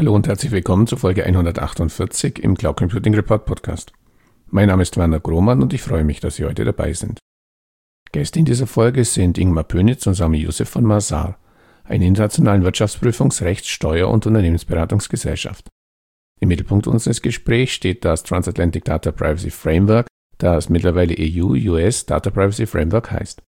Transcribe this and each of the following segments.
Hallo und herzlich willkommen zu Folge 148 im Cloud Computing Report Podcast. Mein Name ist Werner Grohmann und ich freue mich, dass Sie heute dabei sind. Gäste in dieser Folge sind Ingmar Pönitz und Sami Youssef von Mazar, einer internationalen Wirtschaftsprüfungs-, Rechts-, Steuer- und Unternehmensberatungsgesellschaft. Im Mittelpunkt unseres Gesprächs steht das Transatlantic Data Privacy Framework, das mittlerweile EU-US Data Privacy Framework heißt.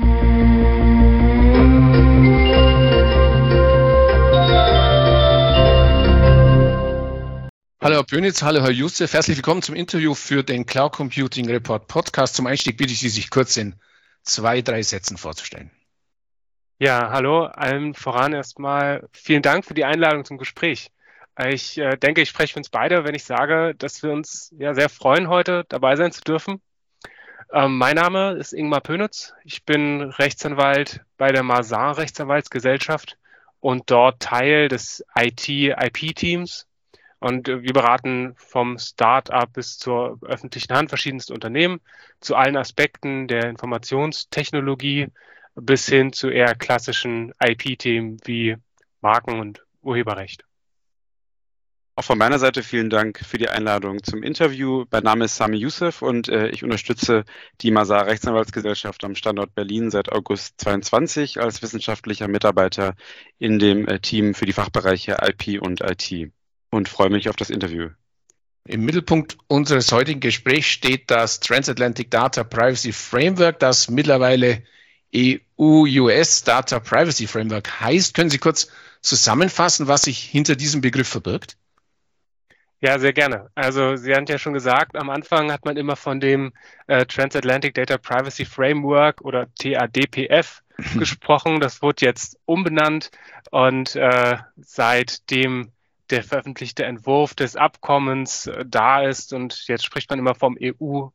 Hallo Herr Pönitz, hallo Herr Youssef, herzlich willkommen zum Interview für den Cloud Computing Report Podcast. Zum Einstieg bitte ich Sie, sich kurz in 2-3 Sätzen vorzustellen. Ja, hallo, allen voran erstmal vielen Dank für die Einladung zum Gespräch. Ich denke, ich spreche für uns beide, wenn ich sage, dass wir uns sehr freuen, heute dabei sein zu dürfen. Mein Name ist Ingmar Pönitz. Ich bin Rechtsanwalt bei der Mazar Rechtsanwaltsgesellschaft und dort Teil des IT-IP-Teams. Und wir beraten vom Start-up bis zur öffentlichen Hand verschiedenste Unternehmen zu allen Aspekten der Informationstechnologie bis hin zu eher klassischen IP-Themen wie Marken- und Urheberrecht. Auch von meiner Seite vielen Dank für die Einladung zum Interview. Mein Name ist Sami Youssef und ich unterstütze die Mazar Rechtsanwaltsgesellschaft am Standort Berlin seit August 2022 als wissenschaftlicher Mitarbeiter in dem Team für die Fachbereiche IP und IT und freue mich auf das Interview. Im Mittelpunkt unseres heutigen Gesprächs steht das Transatlantic Data Privacy Framework, das mittlerweile EU-US Data Privacy Framework heißt. Können Sie kurz zusammenfassen, was sich hinter diesem Begriff verbirgt? Ja, sehr gerne. Also Sie hatten ja schon gesagt, am Anfang hat man immer von dem Transatlantic Data Privacy Framework oder TADPF gesprochen. Das wurde jetzt umbenannt und seitdem der veröffentlichte Entwurf des Abkommens da ist und jetzt spricht man immer vom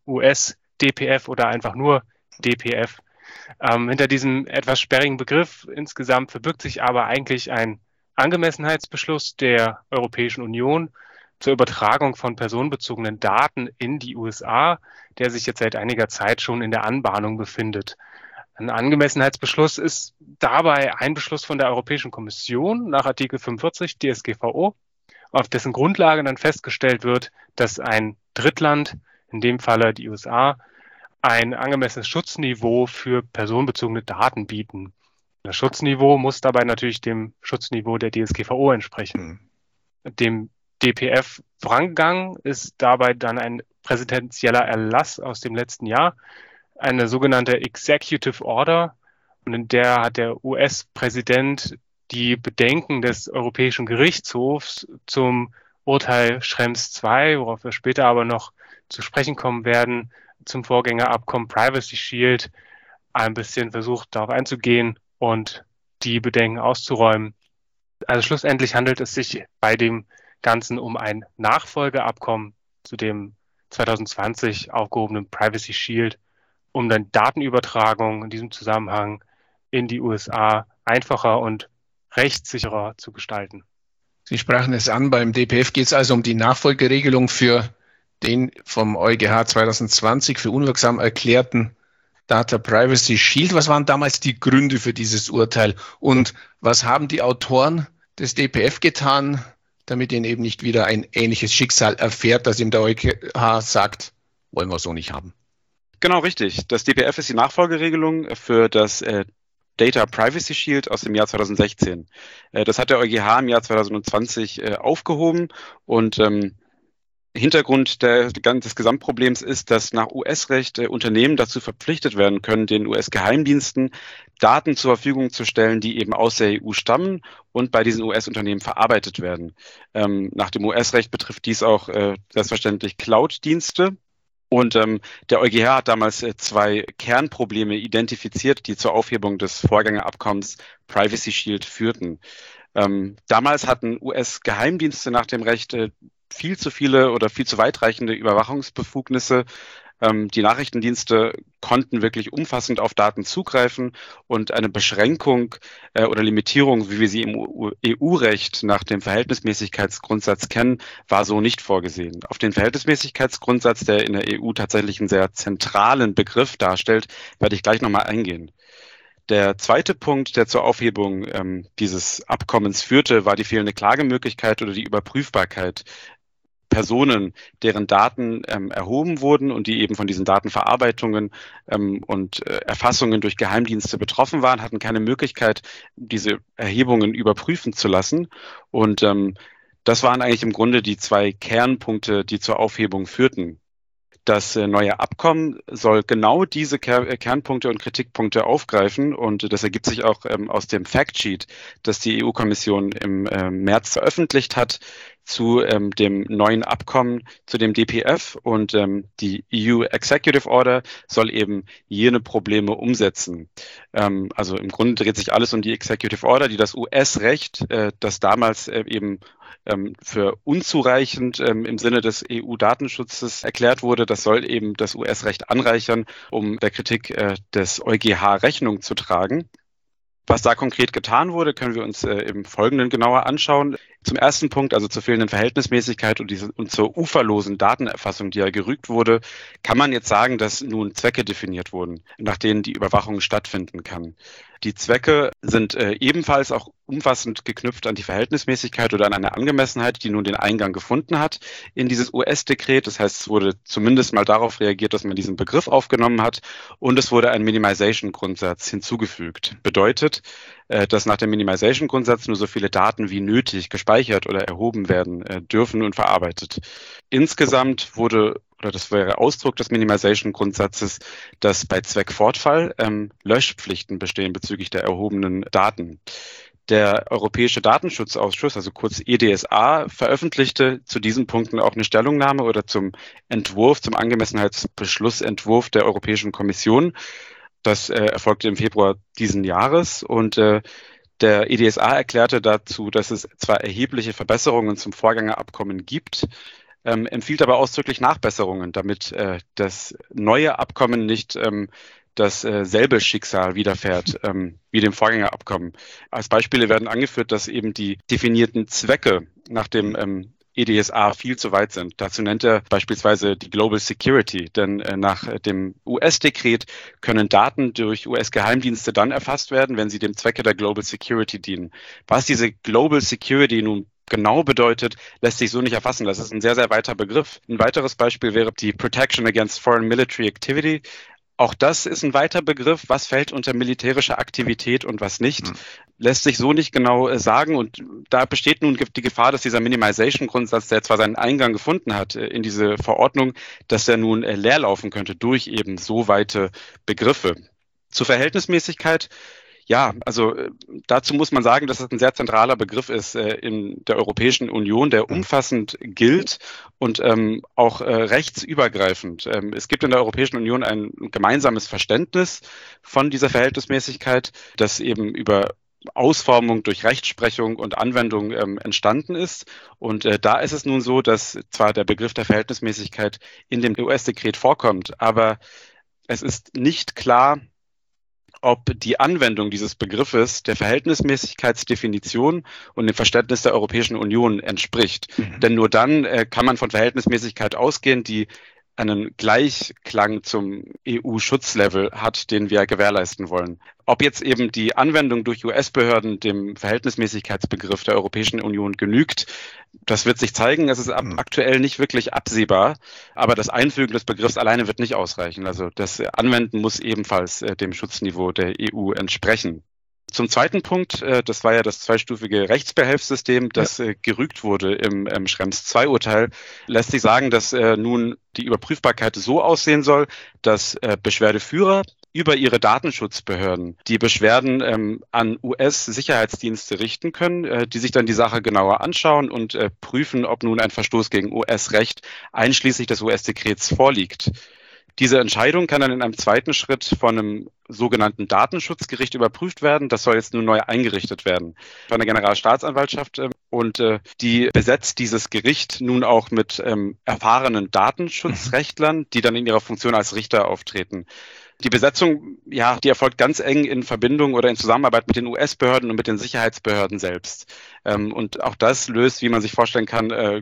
EU-US-DPF oder einfach nur DPF. Hinter diesem etwas sperrigen Begriff insgesamt verbirgt sich aber eigentlich ein Angemessenheitsbeschluss der Europäischen Union zur Übertragung von personenbezogenen Daten in die USA, der sich jetzt seit einiger Zeit schon in der Anbahnung befindet. Ein Angemessenheitsbeschluss ist dabei ein Beschluss von der Europäischen Kommission nach Artikel 45 DSGVO, auf dessen Grundlage dann festgestellt wird, dass ein Drittland, in dem Falle die USA, ein angemessenes Schutzniveau für personenbezogene Daten bieten. Das Schutzniveau muss dabei natürlich dem Schutzniveau der DSGVO entsprechen. Dem DPF vorangegangen ist dabei dann ein präsidentieller Erlass aus dem letzten Jahr, eine sogenannte Executive Order, und in der hat der US-Präsident die Bedenken des Europäischen Gerichtshofs zum Urteil Schrems II, worauf wir später aber noch zu sprechen kommen werden, zum Vorgängerabkommen Privacy Shield, ein bisschen versucht darauf einzugehen und die Bedenken auszuräumen. Also schlussendlich handelt es sich bei dem Ganzen um ein Nachfolgeabkommen zu dem 2020 aufgehobenen Privacy Shield, um dann Datenübertragung in diesem Zusammenhang in die USA einfacher und rechtssicherer zu gestalten. Sie sprachen es an, beim DPF geht es also um die Nachfolgeregelung für den vom EuGH 2020 für unwirksam erklärten Data Privacy Shield. Was waren damals die Gründe für dieses Urteil und was haben die Autoren des DPF getan, damit ihnen eben nicht wieder ein ähnliches Schicksal erfährt, das ihm der EuGH sagt, wollen wir so nicht haben? Genau, richtig. Das DPF ist die Nachfolgeregelung für das Data Privacy Shield aus dem Jahr 2016. Das hat der EuGH im Jahr 2020 aufgehoben und Hintergrund des Gesamtproblems ist, dass nach US-Recht Unternehmen dazu verpflichtet werden können, den US-Geheimdiensten Daten zur Verfügung zu stellen, die eben aus der EU stammen und bei diesen US-Unternehmen verarbeitet werden. Nach dem US-Recht betrifft dies auch selbstverständlich Cloud-Dienste. Und der EuGH hat damals 2 Kernprobleme identifiziert, die zur Aufhebung des Vorgängerabkommens Privacy Shield führten. Damals hatten US-Geheimdienste nach dem Recht viel zu viele oder viel zu weitreichende Überwachungsbefugnisse. Die Nachrichtendienste konnten wirklich umfassend auf Daten zugreifen und eine Beschränkung oder Limitierung, wie wir sie im EU-Recht nach dem Verhältnismäßigkeitsgrundsatz kennen, war so nicht vorgesehen. Auf den Verhältnismäßigkeitsgrundsatz, der in der EU tatsächlich einen sehr zentralen Begriff darstellt, werde ich gleich nochmal eingehen. Der zweite Punkt, der zur Aufhebung dieses Abkommens führte, war die fehlende Klagemöglichkeit oder die Überprüfbarkeit. Personen, deren Daten erhoben wurden und die eben von diesen Datenverarbeitungen und Erfassungen durch Geheimdienste betroffen waren, hatten keine Möglichkeit, diese Erhebungen überprüfen zu lassen. Und das waren eigentlich im Grunde die zwei Kernpunkte, die zur Aufhebung führten. Das neue Abkommen soll genau diese Kernpunkte und Kritikpunkte aufgreifen und das ergibt sich auch aus dem Factsheet, das die EU-Kommission im März veröffentlicht hat zu dem neuen Abkommen, zu dem DPF, und die EU Executive Order soll eben jene Probleme umsetzen. Also im Grunde dreht sich alles um die Executive Order, die das US-Recht, das damals eben für unzureichend im Sinne des EU-Datenschutzes erklärt wurde. Das soll eben das US-Recht anreichern, um der Kritik des EuGH Rechnung zu tragen. Was da konkret getan wurde, können wir uns im Folgenden genauer anschauen. Zum ersten Punkt, also zur fehlenden Verhältnismäßigkeit und zur uferlosen Datenerfassung, die ja gerügt wurde, kann man jetzt sagen, dass nun Zwecke definiert wurden, nach denen die Überwachung stattfinden kann. Die Zwecke sind ebenfalls auch umfassend geknüpft an die Verhältnismäßigkeit oder an eine Angemessenheit, die nun den Eingang gefunden hat in dieses US-Dekret. Das heißt, es wurde zumindest mal darauf reagiert, dass man diesen Begriff aufgenommen hat, und es wurde ein Minimization-Grundsatz hinzugefügt. Bedeutet, dass nach dem Minimization-Grundsatz nur so viele Daten wie nötig gespeichert oder erhoben werden dürfen und verarbeitet. Insgesamt wurde, oder das wäre Ausdruck des Minimization-Grundsatzes, dass bei Zweckfortfall Löschpflichten bestehen bezüglich der erhobenen Daten. Der Europäische Datenschutzausschuss, also kurz EDSA, veröffentlichte zu diesen Punkten auch eine Stellungnahme oder zum Entwurf, zum Angemessenheitsbeschlussentwurf der Europäischen Kommission. Das erfolgte im Februar diesen Jahres, und der EDSA erklärte dazu, dass es zwar erhebliche Verbesserungen zum Vorgängerabkommen gibt, empfiehlt aber ausdrücklich Nachbesserungen, damit das neue Abkommen nicht dasselbe Schicksal widerfährt wie dem Vorgängerabkommen. Als Beispiele werden angeführt, dass eben die definierten Zwecke nach dem EDSA viel zu weit sind. Dazu nennt er beispielsweise die Global Security, denn nach dem US-Dekret können Daten durch US-Geheimdienste dann erfasst werden, wenn sie dem Zwecke der Global Security dienen. Was diese Global Security nun genau bedeutet, lässt sich so nicht erfassen. Das ist ein sehr, sehr weiter Begriff. Ein weiteres Beispiel wäre die Protection Against Foreign Military Activity. Auch das ist ein weiter Begriff. Was fällt unter militärische Aktivität und was nicht, lässt sich so nicht genau sagen. Und da besteht nun die Gefahr, dass dieser Minimization-Grundsatz, der zwar seinen Eingang gefunden hat in diese Verordnung, dass er nun leer laufen könnte durch eben so weite Begriffe. Zur Verhältnismäßigkeit. Ja, also dazu muss man sagen, dass es ein sehr zentraler Begriff ist in der Europäischen Union, der umfassend gilt und auch rechtsübergreifend. Es gibt in der Europäischen Union ein gemeinsames Verständnis von dieser Verhältnismäßigkeit, das eben über Ausformung durch Rechtsprechung und Anwendung entstanden ist. Und da ist es nun so, dass zwar der Begriff der Verhältnismäßigkeit in dem US-Dekret vorkommt, aber es ist nicht klar, ob die Anwendung dieses Begriffes der Verhältnismäßigkeitsdefinition und dem Verständnis der Europäischen Union entspricht. Denn nur dann kann man von Verhältnismäßigkeit ausgehen, die einen Gleichklang zum EU-Schutzlevel hat, den wir gewährleisten wollen. Ob jetzt eben die Anwendung durch US-Behörden dem Verhältnismäßigkeitsbegriff der Europäischen Union genügt, das wird sich zeigen. Es ist aktuell nicht wirklich absehbar, aber das Einfügen des Begriffs alleine wird nicht ausreichen. Also das Anwenden muss ebenfalls dem Schutzniveau der EU entsprechen. Zum zweiten Punkt, das war ja das zweistufige Rechtsbehelfssystem, das gerügt wurde im Schrems II-Urteil, lässt sich sagen, dass nun die Überprüfbarkeit so aussehen soll, dass Beschwerdeführer über ihre Datenschutzbehörden die Beschwerden an US-Sicherheitsdienste richten können, die sich dann die Sache genauer anschauen und prüfen, ob nun ein Verstoß gegen US-Recht einschließlich des US-Dekrets vorliegt. Diese Entscheidung kann dann in einem zweiten Schritt von einem sogenannten Datenschutzgericht überprüft werden. Das soll jetzt nun neu eingerichtet werden von der Generalstaatsanwaltschaft. Und die besetzt dieses Gericht nun auch mit erfahrenen Datenschutzrechtlern, die dann in ihrer Funktion als Richter auftreten. Die Besetzung, ja, die erfolgt ganz eng in Verbindung oder in Zusammenarbeit mit den US-Behörden und mit den Sicherheitsbehörden selbst. Und auch das löst, wie man sich vorstellen kann,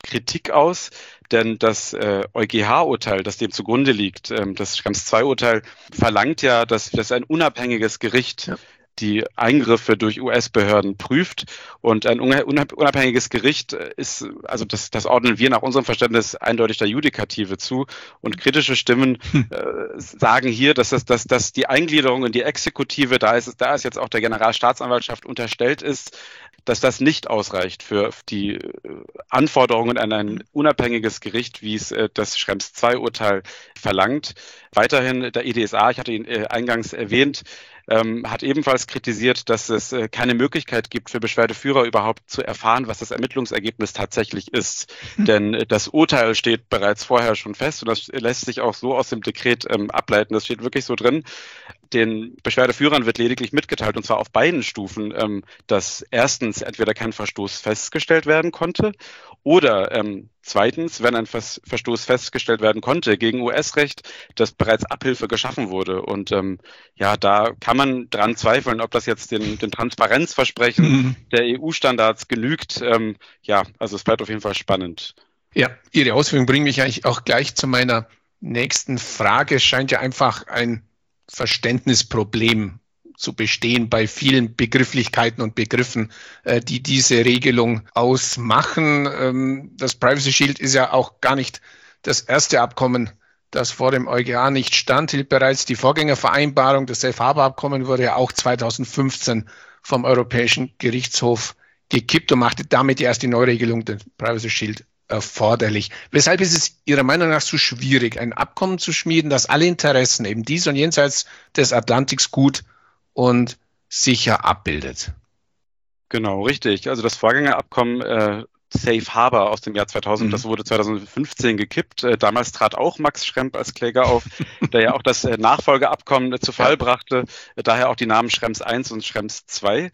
Kritik aus, denn das EuGH-Urteil, das dem zugrunde liegt, das Schrems II-Urteil, verlangt ja, dass ein unabhängiges Gericht die Eingriffe durch US-Behörden prüft. Und ein unabhängiges Gericht ist, also das ordnen wir nach unserem Verständnis eindeutig der Judikative zu. Und kritische Stimmen sagen hier, dass die Eingliederung in die Exekutive, da es jetzt auch der Generalstaatsanwaltschaft unterstellt ist, dass das nicht ausreicht für die Anforderungen an ein unabhängiges Gericht, wie es das Schrems II-Urteil verlangt. Weiterhin der EDSA, ich hatte ihn eingangs erwähnt, hat ebenfalls kritisiert, dass es keine Möglichkeit gibt für Beschwerdeführer überhaupt zu erfahren, was das Ermittlungsergebnis tatsächlich ist. Denn das Urteil steht bereits vorher schon fest und das lässt sich auch so aus dem Dekret ableiten. Das steht wirklich so drin. Den Beschwerdeführern wird lediglich mitgeteilt, und zwar auf beiden Stufen, dass erstens entweder kein Verstoß festgestellt werden konnte oder zweitens, wenn ein Verstoß festgestellt werden konnte gegen US-Recht, dass bereits Abhilfe geschaffen wurde. Und da kann man dran zweifeln, ob das jetzt den Transparenzversprechen der EU-Standards genügt. Also es bleibt auf jeden Fall spannend. Ja, Ihre Ausführungen bringen mich eigentlich auch gleich zu meiner nächsten Frage. Es scheint ja einfach ein Verständnisproblem zu bestehen bei vielen Begrifflichkeiten und Begriffen, die diese Regelung ausmachen. Das Privacy Shield ist ja auch gar nicht das erste Abkommen, das vor dem EuGH nicht standhielt. Bereits die Vorgängervereinbarung, das Safe Harbor Abkommen, wurde ja auch 2015 vom Europäischen Gerichtshof gekippt und machte damit erst die Neuregelung des Privacy Shield erforderlich. Weshalb ist es Ihrer Meinung nach so schwierig, ein Abkommen zu schmieden, das alle Interessen eben dies und jenseits des Atlantiks gut und sicher abbildet? Genau, richtig. Also das Vorgängerabkommen Safe Harbor aus dem Jahr 2000, das wurde 2015 gekippt. Damals trat auch Max Schrempp als Kläger auf, der ja auch das Nachfolgeabkommen zu Fall brachte, daher auch die Namen Schrems I und Schrems II.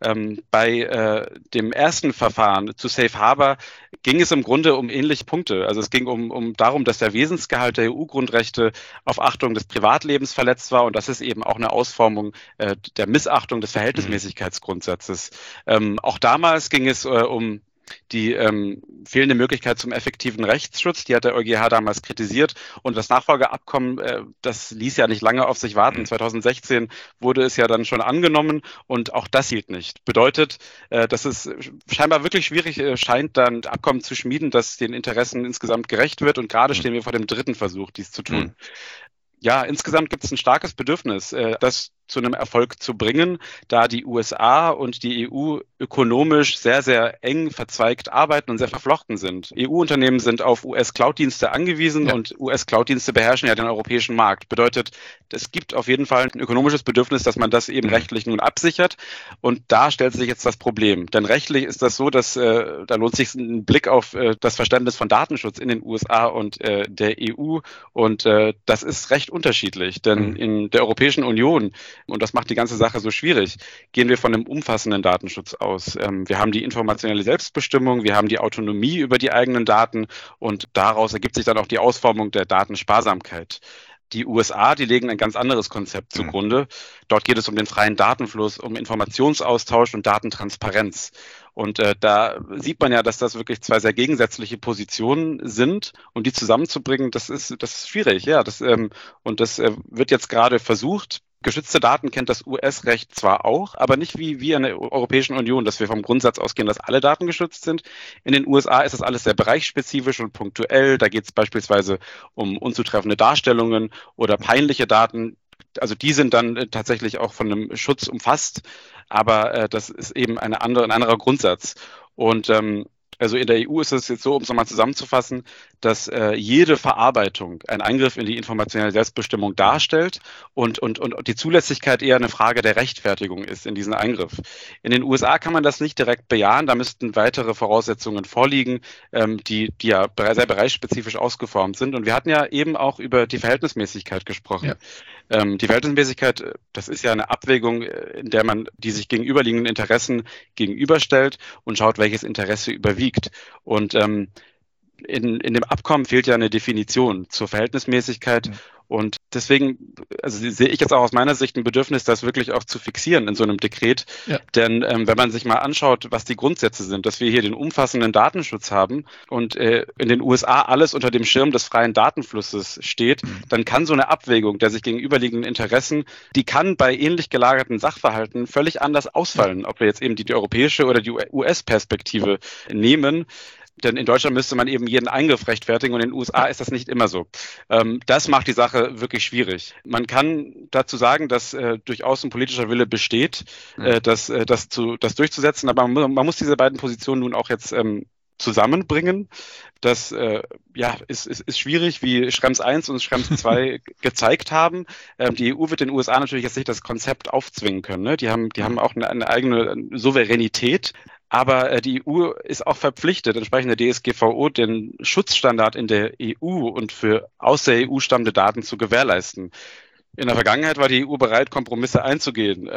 Bei dem ersten Verfahren zu Safe Harbor ging es im Grunde um ähnliche Punkte. Also es ging um darum, dass der Wesensgehalt der EU-Grundrechte auf Achtung des Privatlebens verletzt war, und das ist eben auch eine Ausformung der Missachtung des Verhältnismäßigkeitsgrundsatzes. Auch damals ging es um die fehlende Möglichkeit zum effektiven Rechtsschutz, die hat der EuGH damals kritisiert. Und das Nachfolgeabkommen, das ließ ja nicht lange auf sich warten. 2016 wurde es ja dann schon angenommen und auch das hielt nicht. Bedeutet, dass es scheinbar wirklich schwierig scheint, dann ein Abkommen zu schmieden, das den Interessen insgesamt gerecht wird. Und gerade stehen wir vor dem dritten Versuch, dies zu tun. Ja, insgesamt gibt es ein starkes Bedürfnis, das zu einem Erfolg zu bringen, da die USA und die EU ökonomisch sehr, sehr eng verzweigt arbeiten und sehr verflochten sind. EU-Unternehmen sind auf US-Cloud-Dienste angewiesen und US-Cloud-Dienste beherrschen ja den europäischen Markt. Bedeutet, es gibt auf jeden Fall ein ökonomisches Bedürfnis, dass man das eben rechtlich nun absichert. Und da stellt sich jetzt das Problem. Denn rechtlich ist das so, dass da lohnt sich ein Blick auf das Verständnis von Datenschutz in den USA und der EU. Und das ist recht unterschiedlich. Denn in der Europäischen Union, und das macht die ganze Sache so schwierig, gehen wir von einem umfassenden Datenschutz aus. Wir haben die informationelle Selbstbestimmung, wir haben die Autonomie über die eigenen Daten und daraus ergibt sich dann auch die Ausformung der Datensparsamkeit. Die USA, die legen ein ganz anderes Konzept zugrunde. Dort geht es um den freien Datenfluss, um Informationsaustausch und Datentransparenz. Und da sieht man ja, dass das wirklich zwei sehr gegensätzliche Positionen sind. Und die zusammenzubringen, das ist schwierig. Ja, und das wird jetzt gerade versucht. Geschützte Daten kennt das US-Recht zwar auch, aber nicht wie in der Europäischen Union, dass wir vom Grundsatz ausgehen, dass alle Daten geschützt sind. In den USA ist das alles sehr bereichsspezifisch und punktuell. Da geht es beispielsweise um unzutreffende Darstellungen oder peinliche Daten. Also die sind dann tatsächlich auch von einem Schutz umfasst, aber das ist eben ein anderer Grundsatz. Und also in der EU ist es jetzt so, um es nochmal zusammenzufassen, dass jede Verarbeitung ein Eingriff in die informationelle Selbstbestimmung darstellt und die Zulässigkeit eher eine Frage der Rechtfertigung ist in diesen Eingriff. In den USA kann man das nicht direkt bejahen, da müssten weitere Voraussetzungen vorliegen, die ja sehr bereichsspezifisch ausgeformt sind. Und wir hatten ja eben auch über die Verhältnismäßigkeit gesprochen. Ja. Die Verhältnismäßigkeit, das ist ja eine Abwägung, in der man die sich gegenüberliegenden Interessen gegenüberstellt und schaut, welches Interesse überwiegt. Und in dem Abkommen fehlt ja eine Definition zur Verhältnismäßigkeit Und deswegen, also sehe ich jetzt auch aus meiner Sicht ein Bedürfnis, das wirklich auch zu fixieren in so einem Dekret. Ja. Denn wenn man sich mal anschaut, was die Grundsätze sind, dass wir hier den umfassenden Datenschutz haben und in den USA alles unter dem Schirm des freien Datenflusses steht, dann kann so eine Abwägung der sich gegenüberliegenden Interessen, die kann bei ähnlich gelagerten Sachverhalten völlig anders ausfallen, ob wir jetzt eben die europäische oder die US-Perspektive nehmen. Denn in Deutschland müsste man eben jeden Eingriff rechtfertigen und in den USA ist das nicht immer so. Das macht die Sache wirklich schwierig. Man kann dazu sagen, dass durchaus ein politischer Wille besteht, das durchzusetzen, aber man muss diese beiden Positionen nun auch jetzt zusammenbringen. Das ist schwierig, wie Schrems 1 und Schrems 2 gezeigt haben. Die EU wird den USA natürlich jetzt nicht das Konzept aufzwingen können. Ne? Die haben auch eine eigene Souveränität. Aber die EU ist auch verpflichtet, entsprechend der DSGVO den Schutzstandard in der EU und für aus der EU stammende Daten zu gewährleisten. In der Vergangenheit war die EU bereit, Kompromisse einzugehen.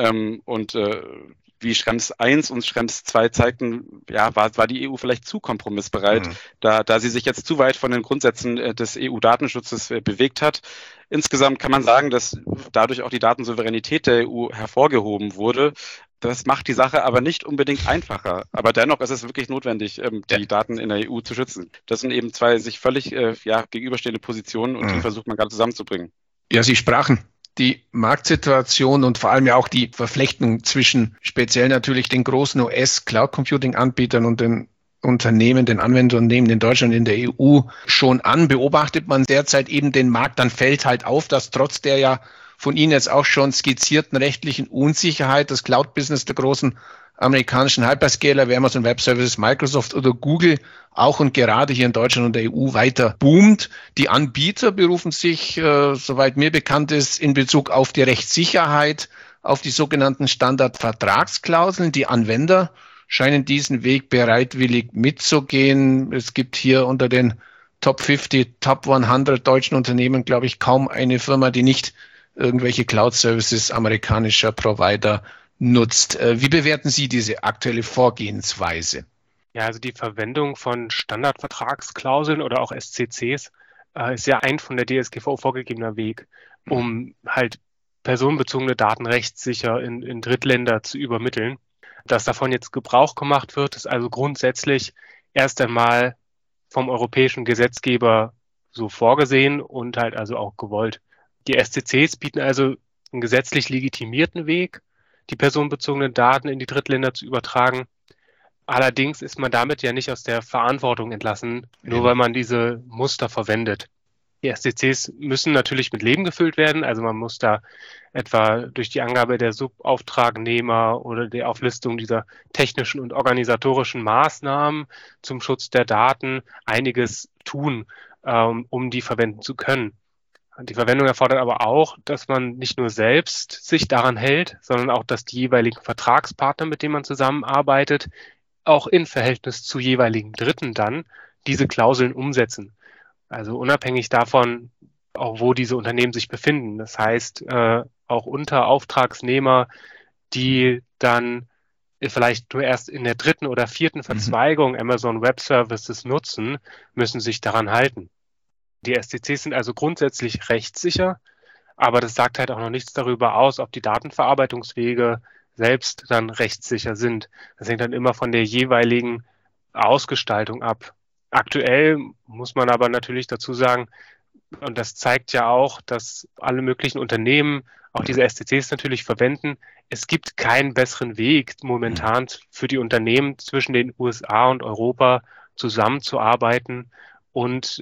Wie Schrems 1 und Schrems 2 zeigten, war die EU vielleicht zu kompromissbereit, da sie sich jetzt zu weit von den Grundsätzen des EU-Datenschutzes bewegt hat. Insgesamt kann man sagen, dass dadurch auch die Datensouveränität der EU hervorgehoben wurde. Das macht die Sache aber nicht unbedingt einfacher. Aber dennoch ist es wirklich notwendig, die Daten in der EU zu schützen. Das sind eben zwei sich völlig gegenüberstehende Positionen und die versucht man gerade zusammenzubringen. Ja, Sie sprachen die Marktsituation und vor allem ja auch die Verflechtung zwischen speziell natürlich den großen US-Cloud-Computing-Anbietern und den Unternehmen, den Anwenderunternehmen in Deutschland, in der EU schon an. Beobachtet man derzeit eben den Markt, dann fällt halt auf, dass trotz der ja von Ihnen jetzt auch schon skizzierten rechtlichen Unsicherheit das Cloud-Business der großen amerikanischen Hyperscaler wie Amazon Web Services, Microsoft oder Google auch und gerade hier in Deutschland und der EU weiter boomt. Die Anbieter berufen sich, soweit mir bekannt ist, in Bezug auf die Rechtssicherheit, auf die sogenannten Standardvertragsklauseln. Die Anwender scheinen diesen Weg bereitwillig mitzugehen. Es gibt hier unter den Top 50, Top 100 deutschen Unternehmen, glaube ich, kaum eine Firma, die nicht irgendwelche Cloud-Services amerikanischer Provider nutzt. Wie bewerten Sie diese aktuelle Vorgehensweise? Ja, also die Verwendung von Standardvertragsklauseln oder auch SCCs ist ja ein von der DSGVO vorgegebener Weg, um halt personenbezogene Daten rechtssicher in Drittländer zu übermitteln. Dass davon jetzt Gebrauch gemacht wird, ist also grundsätzlich erst einmal vom europäischen Gesetzgeber so vorgesehen und halt also auch gewollt. Die SCCs bieten also einen gesetzlich legitimierten Weg, die personenbezogenen Daten in die Drittländer zu übertragen. Allerdings ist man damit ja nicht aus der Verantwortung entlassen, nur weil man diese Muster verwendet. Die SCCs müssen natürlich mit Leben gefüllt werden, also man muss da etwa durch die Angabe der Subauftragnehmer oder die Auflistung dieser technischen und organisatorischen Maßnahmen zum Schutz der Daten einiges tun, um die verwenden zu können. Die Verwendung erfordert aber auch, dass man nicht nur selbst sich daran hält, sondern auch, dass die jeweiligen Vertragspartner, mit denen man zusammenarbeitet, auch in Verhältnis zu jeweiligen Dritten dann diese Klauseln umsetzen. Also unabhängig davon, auch wo diese Unternehmen sich befinden. Das heißt, auch unter Auftragsnehmer, die dann vielleicht nur erst in der dritten oder vierten Verzweigung Amazon Web Services nutzen, müssen sich daran halten. Die SCCs sind also grundsätzlich rechtssicher, aber das sagt halt auch noch nichts darüber aus, ob die Datenverarbeitungswege selbst dann rechtssicher sind. Das hängt dann immer von der jeweiligen Ausgestaltung ab. Aktuell muss man aber natürlich dazu sagen, und das zeigt ja auch, dass alle möglichen Unternehmen auch diese SCCs natürlich verwenden. Es gibt keinen besseren Weg momentan für die Unternehmen zwischen den USA und Europa zusammenzuarbeiten und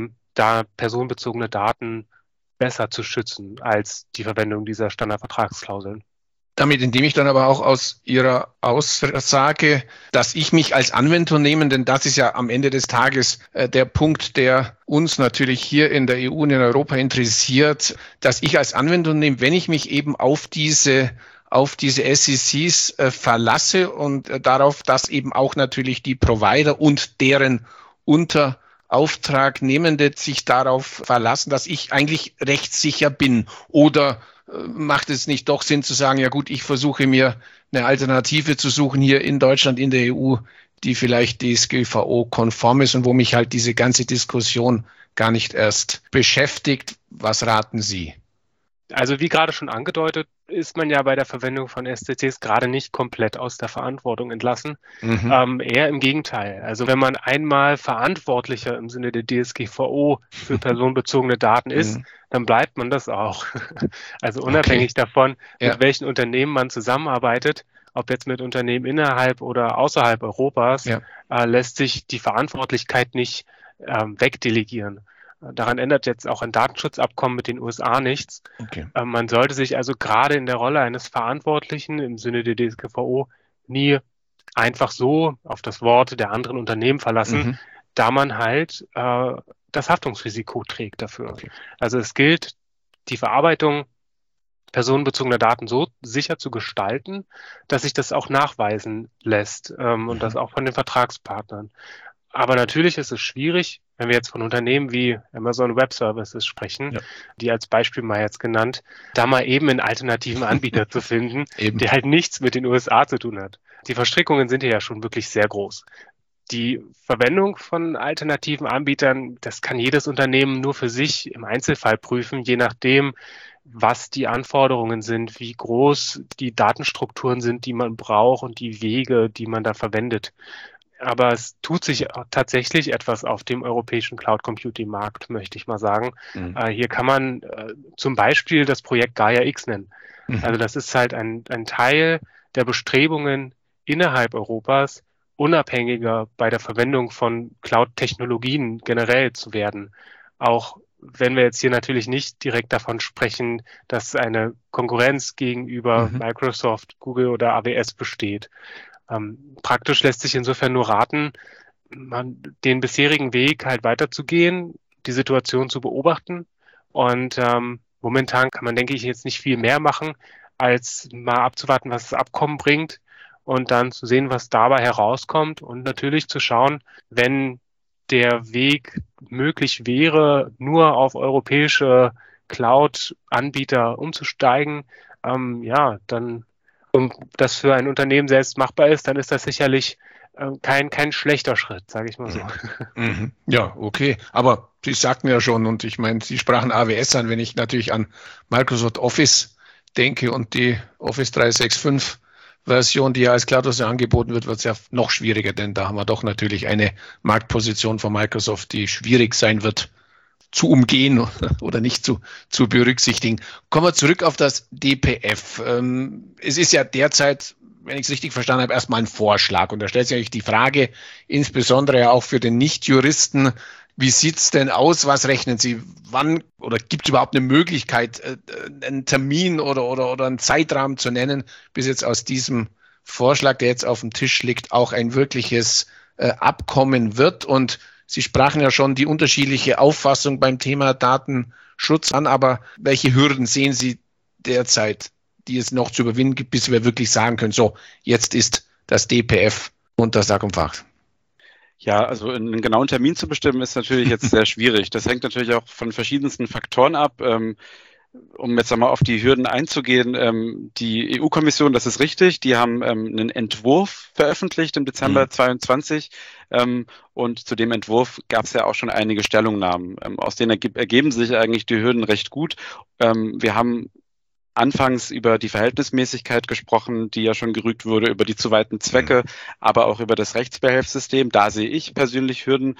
da personenbezogene Daten besser zu schützen als die Verwendung dieser Standardvertragsklauseln. Damit entnehme ich dann aber auch aus Ihrer Aussage, dass ich mich als Anwenderunternehmen, denn das ist ja am Ende des Tages der Punkt, der uns natürlich hier in der EU und in Europa interessiert, dass ich als Anwenderunternehmen, wenn ich mich eben auf diese SCCs verlasse und darauf, dass eben auch natürlich die Provider und deren Auftragnehmende sich darauf verlassen, dass ich eigentlich rechtssicher bin? Oder macht es nicht doch Sinn zu sagen, ja gut, ich versuche mir eine Alternative zu suchen hier in Deutschland, in der EU, die vielleicht DSGVO-konform ist und wo mich halt diese ganze Diskussion gar nicht erst beschäftigt? was raten Sie? Also wie gerade schon angedeutet, ist man ja bei der Verwendung von SCCs gerade nicht komplett aus der Verantwortung entlassen. Eher im Gegenteil. Also wenn man einmal Verantwortlicher im Sinne der DSGVO für personenbezogene Daten ist, dann bleibt man das auch. Also unabhängig davon, mit welchen Unternehmen man zusammenarbeitet, ob jetzt mit Unternehmen innerhalb oder außerhalb Europas, lässt sich die Verantwortlichkeit nicht wegdelegieren. Daran ändert jetzt auch ein Datenschutzabkommen mit den USA nichts. Okay. Man sollte sich also gerade in der Rolle eines Verantwortlichen im Sinne der DSGVO nie einfach so auf das Wort der anderen Unternehmen verlassen, da man halt das Haftungsrisiko trägt dafür. Okay. Also es gilt, die Verarbeitung personenbezogener Daten so sicher zu gestalten, dass sich das auch nachweisen lässt und das auch von den Vertragspartnern. Aber natürlich ist es schwierig, wenn wir jetzt von Unternehmen wie Amazon Web Services sprechen, die als Beispiel mal jetzt genannt, da mal eben einen alternativen Anbieter zu finden, der halt nichts mit den USA zu tun hat. Die Verstrickungen sind hier ja schon wirklich sehr groß. Die Verwendung von alternativen Anbietern, das kann jedes Unternehmen nur für sich im Einzelfall prüfen, je nachdem, was die Anforderungen sind, wie groß die Datenstrukturen sind, die man braucht und die Wege, die man da verwendet. Aber es tut sich tatsächlich etwas auf dem europäischen Cloud-Computing-Markt, möchte ich mal sagen. Hier kann man zum Beispiel das Projekt Gaia X nennen. Also das ist halt ein Teil der Bestrebungen innerhalb Europas, unabhängiger bei der Verwendung von Cloud-Technologien generell zu werden. Auch wenn wir jetzt hier natürlich nicht direkt davon sprechen, dass eine Konkurrenz gegenüber Microsoft, Google oder AWS besteht. Praktisch lässt sich insofern nur raten, den bisherigen Weg halt weiterzugehen, die Situation zu beobachten. Und momentan kann man, denke ich, jetzt nicht viel mehr machen, als mal abzuwarten, was das Abkommen bringt und dann zu sehen, was dabei herauskommt und natürlich zu schauen, wenn der Weg möglich wäre, nur auf europäische Cloud-Anbieter umzusteigen, dann und das für ein Unternehmen selbst machbar ist, dann ist das sicherlich kein schlechter Schritt, sage ich mal so. Ja, okay. Aber Sie sagten ja schon, und ich meine, Sie sprachen AWS an, wenn ich natürlich an Microsoft Office denke und die Office 365 Version, die ja als Cloud angeboten wird, wird es ja noch schwieriger, denn da haben wir doch natürlich eine Marktposition von Microsoft, die schwierig sein wird zu umgehen oder nicht zu berücksichtigen. Kommen wir zurück auf das DPF. Es ist ja derzeit, wenn ich es richtig verstanden habe, erstmal ein Vorschlag. Und da stellt sich eigentlich die Frage, insbesondere ja auch für den Nichtjuristen, wie sieht's denn aus? Was rechnen Sie? Wann oder gibt es überhaupt eine Möglichkeit, einen Termin oder einen Zeitrahmen zu nennen, bis jetzt aus diesem Vorschlag, der jetzt auf dem Tisch liegt, auch ein wirkliches Abkommen wird? Und Sie sprachen ja schon die unterschiedliche Auffassung beim Thema Datenschutz an, aber welche Hürden sehen Sie derzeit, die es noch zu überwinden gibt, bis wir wirklich sagen können, so, jetzt ist das DPF unter Sack und Fach? Ja, also einen genauen Termin zu bestimmen, ist natürlich jetzt sehr schwierig. Das hängt natürlich auch von verschiedensten Faktoren ab. Um jetzt einmal auf die Hürden einzugehen, die EU-Kommission, das ist richtig, die haben einen Entwurf veröffentlicht im Dezember 2022 und zu dem Entwurf gab es ja auch schon einige Stellungnahmen. Aus denen ergeben sich eigentlich die Hürden recht gut. Wir haben anfangs über die Verhältnismäßigkeit gesprochen, die ja schon gerügt wurde, über die zu weiten Zwecke, aber auch über das Rechtsbehelfssystem. Da sehe ich persönlich Hürden,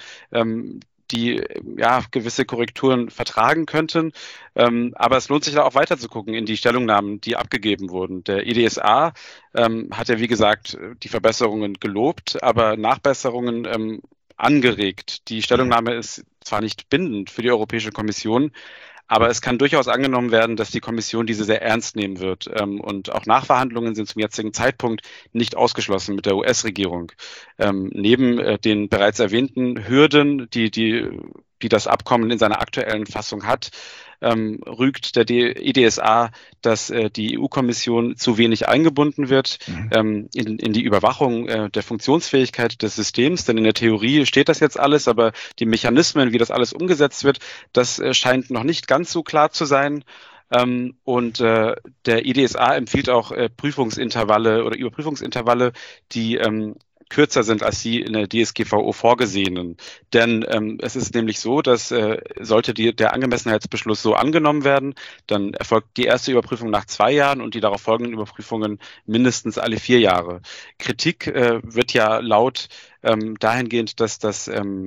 die gewisse Korrekturen vertragen könnten. Aber es lohnt sich da auch weiter zu gucken in die Stellungnahmen, die abgegeben wurden. Der EDSA hat ja, wie gesagt, die Verbesserungen gelobt, aber Nachbesserungen angeregt. Die Stellungnahme ist zwar nicht bindend für die Europäische Kommission, aber es kann durchaus angenommen werden, dass die Kommission diese sehr ernst nehmen wird. Und auch Nachverhandlungen sind zum jetzigen Zeitpunkt nicht ausgeschlossen mit der US-Regierung. Neben den bereits erwähnten Hürden, die das Abkommen in seiner aktuellen Fassung hat, rügt der EDSA, dass die EU-Kommission zu wenig eingebunden wird in die Überwachung der Funktionsfähigkeit des Systems. Denn in der Theorie steht das jetzt alles, aber die Mechanismen, wie das alles umgesetzt wird, das scheint noch nicht ganz so klar zu sein. Und der EDSA empfiehlt auch Prüfungsintervalle oder Überprüfungsintervalle, die kürzer sind als die in der DSGVO vorgesehenen. Denn es ist nämlich so, dass sollte der Angemessenheitsbeschluss so angenommen werden, dann erfolgt die erste Überprüfung nach 2 Jahren und die darauf folgenden Überprüfungen mindestens alle 4 Jahre. Kritik wird ja laut dahingehend, dass das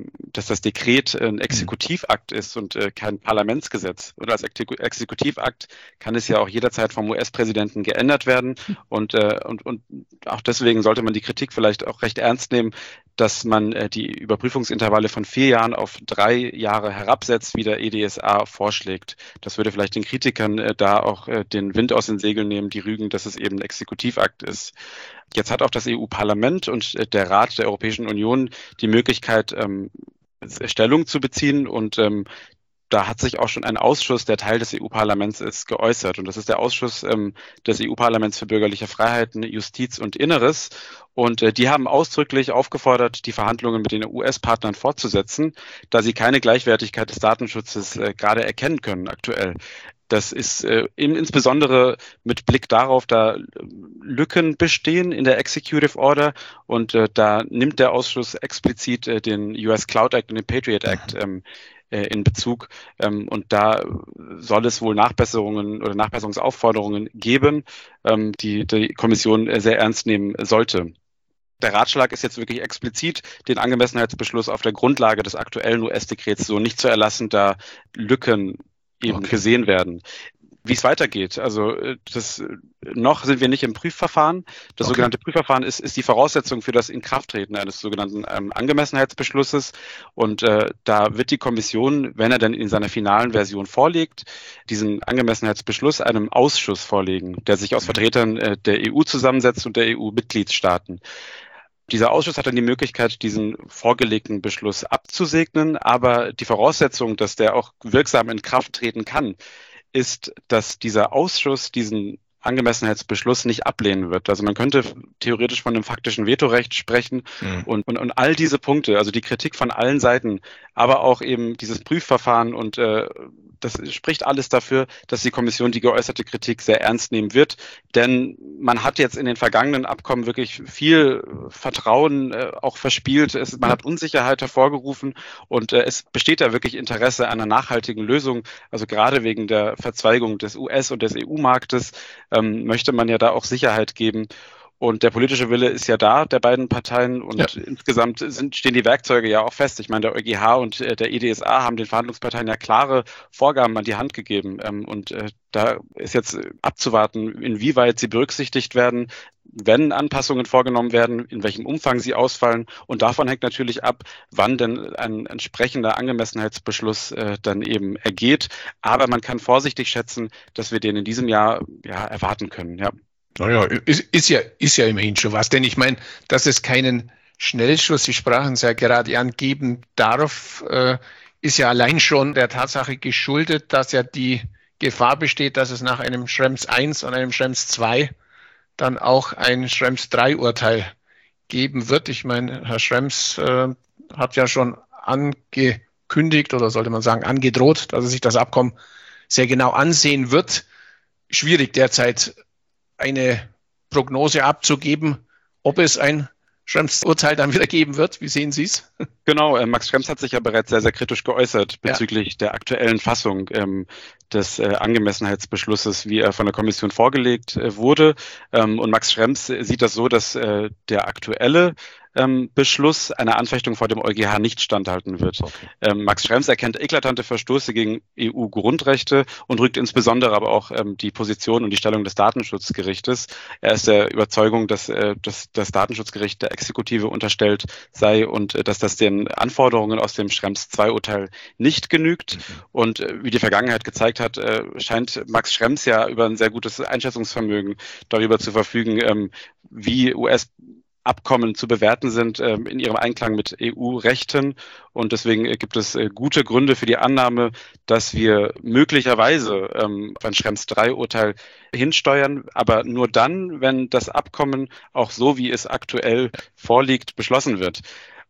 Dekret ein Exekutivakt ist und kein Parlamentsgesetz. Und als Exekutivakt kann es ja auch jederzeit vom US-Präsidenten geändert werden. Und auch deswegen sollte man die Kritik vielleicht auch recht ernst nehmen, dass man die Überprüfungsintervalle von 4 Jahren auf 3 Jahre herabsetzt, wie der EDSA vorschlägt. Das würde vielleicht den Kritikern da auch den Wind aus den Segeln nehmen, die rügen, dass es eben ein Exekutivakt ist. Jetzt hat auch das EU-Parlament und der Rat der Europäischen Union die Möglichkeit, Stellung zu beziehen und da hat sich auch schon ein Ausschuss, der Teil des EU-Parlaments ist, geäußert. Und das ist der Ausschuss des EU-Parlaments für bürgerliche Freiheiten, Justiz und Inneres. Und die haben ausdrücklich aufgefordert, die Verhandlungen mit den US-Partnern fortzusetzen, da sie keine Gleichwertigkeit des Datenschutzes gerade erkennen können aktuell. Das ist insbesondere mit Blick darauf, da Lücken bestehen in der Executive Order und da nimmt der Ausschuss explizit den US Cloud Act und den Patriot Act in Bezug und da soll es wohl Nachbesserungen oder Nachbesserungsaufforderungen geben, die Kommission sehr ernst nehmen sollte. Der Ratschlag ist jetzt wirklich explizit, den Angemessenheitsbeschluss auf der Grundlage des aktuellen US-Dekrets so nicht zu erlassen, da Lücken eben gesehen werden. Wie es weitergeht, also noch sind wir nicht im Prüfverfahren. Das sogenannte Prüfverfahren ist die Voraussetzung für das Inkrafttreten eines sogenannten Angemessenheitsbeschlusses. Und da wird die Kommission, wenn er dann in seiner finalen Version vorliegt, diesen Angemessenheitsbeschluss einem Ausschuss vorlegen, der sich aus Vertretern der EU zusammensetzt und der EU-Mitgliedstaaten. Dieser Ausschuss hat dann die Möglichkeit, diesen vorgelegten Beschluss abzusegnen, aber die Voraussetzung, dass der auch wirksam in Kraft treten kann, ist, dass dieser Ausschuss diesen Angemessenheitsbeschluss nicht ablehnen wird. Also man könnte theoretisch von einem faktischen Vetorecht sprechen und all diese Punkte, also die Kritik von allen Seiten, aber auch eben dieses Prüfverfahren und das spricht alles dafür, dass die Kommission die geäußerte Kritik sehr ernst nehmen wird, denn man hat jetzt in den vergangenen Abkommen wirklich viel Vertrauen auch verspielt, man hat Unsicherheit hervorgerufen und es besteht da wirklich Interesse an einer nachhaltigen Lösung, also gerade wegen der Verzweigung des US- und des EU-Marktes möchte man ja da auch Sicherheit geben. Und der politische Wille ist ja da, der beiden Parteien. Und insgesamt stehen die Werkzeuge ja auch fest. Ich meine, der EuGH und der EDSA haben den Verhandlungsparteien ja klare Vorgaben an die Hand gegeben. Da ist jetzt abzuwarten, inwieweit sie berücksichtigt werden, wenn Anpassungen vorgenommen werden, in welchem Umfang sie ausfallen. Und davon hängt natürlich ab, wann denn ein entsprechender Angemessenheitsbeschluss dann eben ergeht. Aber man kann vorsichtig schätzen, dass wir den in diesem Jahr erwarten können. Ja. Naja, ist ja immerhin schon was, denn ich meine, dass es keinen Schnellschuss, Sie sprachen es ja gerade an, geben darf, ist ja allein schon der Tatsache geschuldet, dass ja die Gefahr besteht, dass es nach einem Schrems 1 und einem Schrems 2 dann auch ein Schrems 3 Urteil geben wird. Ich meine, Herr Schrems hat ja schon angekündigt oder sollte man sagen angedroht, dass er sich das Abkommen sehr genau ansehen wird. Schwierig derzeit eine Prognose abzugeben, ob es ein Schrems-Urteil dann wieder geben wird. Wie sehen Sie es? Genau, Max Schrems hat sich ja bereits sehr, sehr kritisch geäußert bezüglich der aktuellen Fassung des Angemessenheitsbeschlusses, wie er von der Kommission vorgelegt wurde. Und Max Schrems sieht das so, dass der aktuelle Beschluss einer Anfechtung vor dem EuGH nicht standhalten wird. Okay. Max Schrems erkennt eklatante Verstoße gegen EU-Grundrechte und rückt insbesondere aber auch die Position und die Stellung des Datenschutzgerichtes. Er ist der Überzeugung, dass das Datenschutzgericht der Exekutive unterstellt sei und dass das den Anforderungen aus dem Schrems II-Urteil nicht genügt. Und wie die Vergangenheit gezeigt hat, scheint Max Schrems ja über ein sehr gutes Einschätzungsvermögen darüber zu verfügen, wie US-Abkommen zu bewerten sind in ihrem Einklang mit EU-Rechten. Und deswegen gibt es gute Gründe für die Annahme, dass wir möglicherweise auf ein Schrems III-Urteil hinsteuern, aber nur dann, wenn das Abkommen auch so, wie es aktuell vorliegt, beschlossen wird.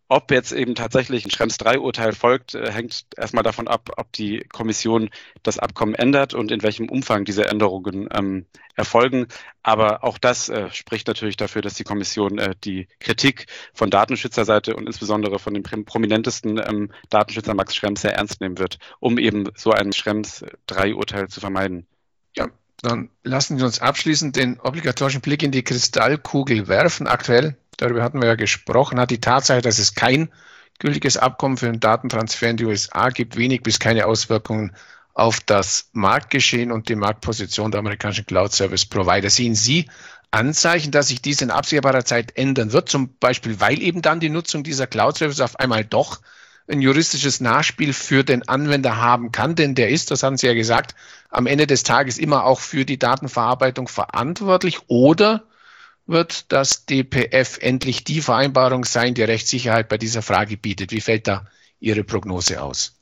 Ob jetzt eben tatsächlich ein Schrems III-Urteil folgt, hängt erstmal davon ab, ob die Kommission das Abkommen ändert und in welchem Umfang diese Änderungen erfolgen. Aber auch das spricht natürlich dafür, dass die Kommission die Kritik von Datenschützerseite und insbesondere von dem prominentesten Datenschützer Max Schrems sehr ernst nehmen wird, um eben so ein Schrems III-Urteil zu vermeiden. Ja, dann lassen Sie uns abschließend den obligatorischen Blick in die Kristallkugel werfen. Aktuell, darüber hatten wir ja gesprochen, hat die Tatsache, dass es kein gültiges Abkommen für den Datentransfer in die USA gibt, wenig bis keine Auswirkungen auf das Marktgeschehen und die Marktposition der amerikanischen Cloud-Service-Provider. Sehen Sie Anzeichen, dass sich dies in absehbarer Zeit ändern wird, zum Beispiel, weil eben dann die Nutzung dieser Cloud-Service auf einmal doch ein juristisches Nachspiel für den Anwender haben kann, denn der ist, das haben Sie ja gesagt, am Ende des Tages immer auch für die Datenverarbeitung verantwortlich, oder wird das DPF endlich die Vereinbarung sein, die Rechtssicherheit bei dieser Frage bietet? Wie fällt da Ihre Prognose aus?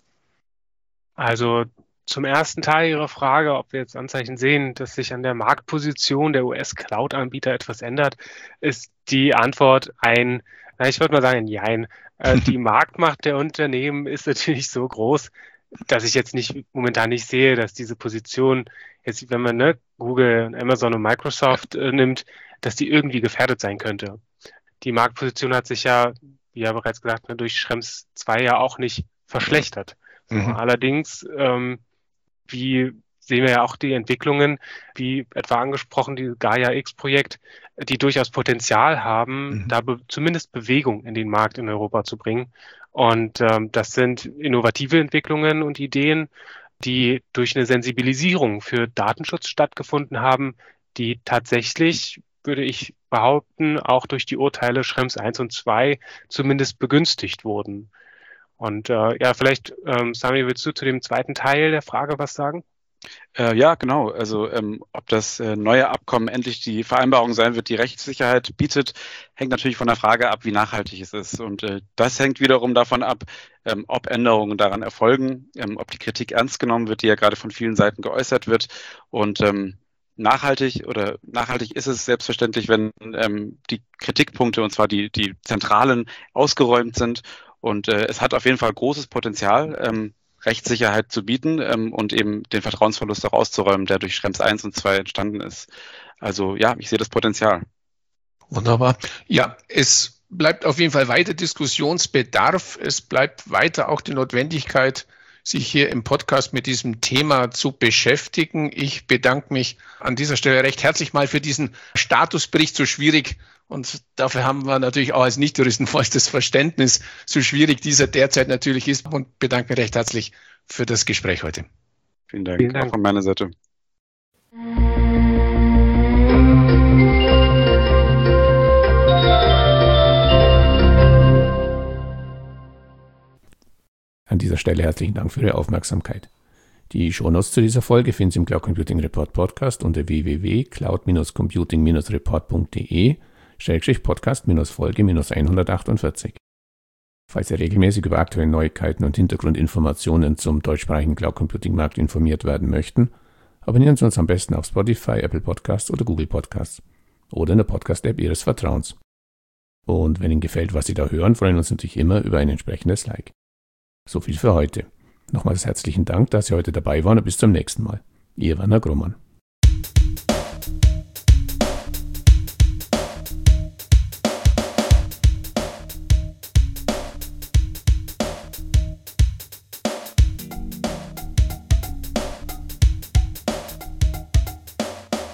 Also zum ersten Teil Ihrer Frage, ob wir jetzt Anzeichen sehen, dass sich an der Marktposition der US-Cloud-Anbieter etwas ändert, ist die Antwort ich würde mal sagen ein Jein. Die Marktmacht der Unternehmen ist natürlich so groß, dass ich jetzt momentan nicht sehe, dass diese Position, jetzt wenn man Google, Amazon und Microsoft nimmt, dass die irgendwie gefährdet sein könnte. Die Marktposition hat sich ja, wie ja bereits gesagt, durch Schrems II ja auch nicht verschlechtert. Allerdings, wie sehen wir ja auch die Entwicklungen, wie etwa angesprochen, die Gaia-X-Projekt, die durchaus Potenzial haben, da zumindest Bewegung in den Markt in Europa zu bringen. Und das sind innovative Entwicklungen und Ideen, die durch eine Sensibilisierung für Datenschutz stattgefunden haben, die tatsächlich, würde ich behaupten, auch durch die Urteile Schrems I und II zumindest begünstigt wurden. Und vielleicht, Sami, willst du zu dem zweiten Teil der Frage was sagen? Ja, genau. Also ob das neue Abkommen endlich die Vereinbarung sein wird, die Rechtssicherheit bietet, hängt natürlich von der Frage ab, wie nachhaltig es ist. Und das hängt wiederum davon ab, ob Änderungen daran erfolgen, ob die Kritik ernst genommen wird, die ja gerade von vielen Seiten geäußert wird. Und nachhaltig ist es selbstverständlich, wenn die Kritikpunkte, und zwar die zentralen, ausgeräumt sind. Und es hat auf jeden Fall großes Potenzial, Rechtssicherheit zu bieten und eben den Vertrauensverlust auch auszuräumen, der durch Schrems I und II entstanden ist. Also ja, ich sehe das Potenzial. Wunderbar. Ja, es bleibt auf jeden Fall weiter Diskussionsbedarf. Es bleibt weiter auch die Notwendigkeit, sich hier im Podcast mit diesem Thema zu beschäftigen. Ich bedanke mich an dieser Stelle recht herzlich mal für diesen Statusbericht, so schwierig, und dafür haben wir natürlich auch als Nicht-Juristen vollstes Verständnis, so schwierig dieser derzeit natürlich ist, und bedanke mich recht herzlich für das Gespräch heute. Vielen Dank. Auch von meiner Seite. An dieser Stelle herzlichen Dank für Ihre Aufmerksamkeit. Die Shownotes zu dieser Folge finden Sie im Cloud Computing Report Podcast unter www.cloud-computing-report.de/Podcast-Folge 148. Falls Sie regelmäßig über aktuelle Neuigkeiten und Hintergrundinformationen zum deutschsprachigen Cloud Computing Markt informiert werden möchten, abonnieren Sie uns am besten auf Spotify, Apple Podcasts oder Google Podcasts oder in der Podcast-App Ihres Vertrauens. Und wenn Ihnen gefällt, was Sie da hören, freuen wir uns natürlich immer über ein entsprechendes Like. So viel für heute. Nochmals herzlichen Dank, dass Sie heute dabei waren, und bis zum nächsten Mal. Ihr Werner Grummann.